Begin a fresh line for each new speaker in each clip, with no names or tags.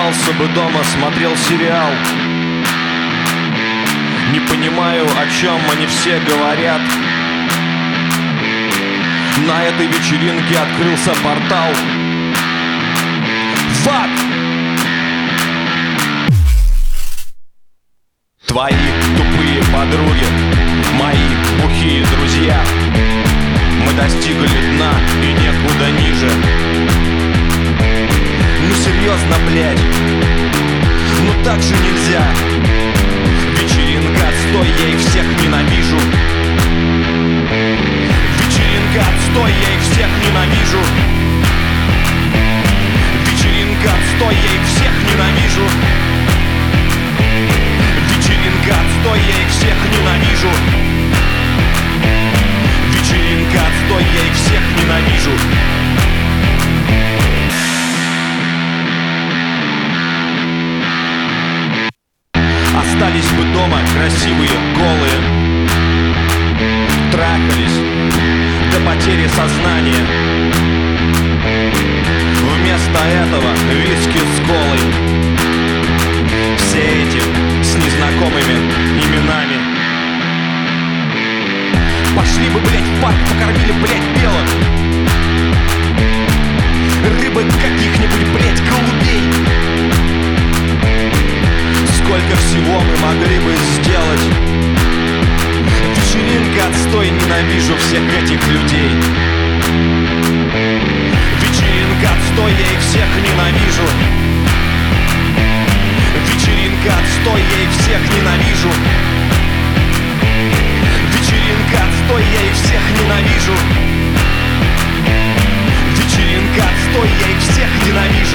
Остался бы дома, смотрел сериал. Не понимаю, о чем они все говорят. На этой вечеринке открылся портал в ад. Твои тупые подруги, мои бухие друзья. Мы достигли дна и некуда ниже. Ну серьезно, блядь, ну так же нельзя. Вечеринка отстой, я их всех ненавижу. Вечеринка отстой, я их всех ненавижу. Вечеринка отстой, я их всех ненавижу. Вечеринка отстой, я их всех ненавижу. Вечеринка отстой, я их всех ненавижу. Остались бы дома красивые, голые. Трахались до потери сознания. Вместо этого виски с колой. Все эти с незнакомыми именами. Пошли бы, блядь, в парк, покормили, блядь, белок. Рыбы каких-нибудь, блядь, голубей. Сколько всего мы могли бы сделать. Вечеринка отстой, ненавижу всех этих людей. Вечеринка отстой, я их всех ненавижу. Вечеринка отстой, я их всех ненавижу. Вечеринка отстой, я их всех ненавижу. Вечеринка отстой, я их всех ненавижу.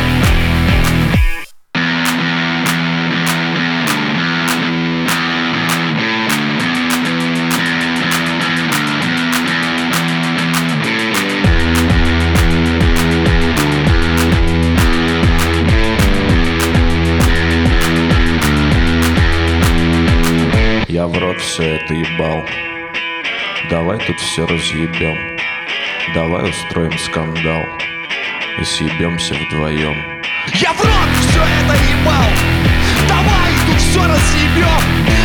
Я в рот все это ебал. Давай тут все разъебем. Давай устроим скандал и съебемся вдвоем.
Я в рот все это ебал. Давай тут все разъебем.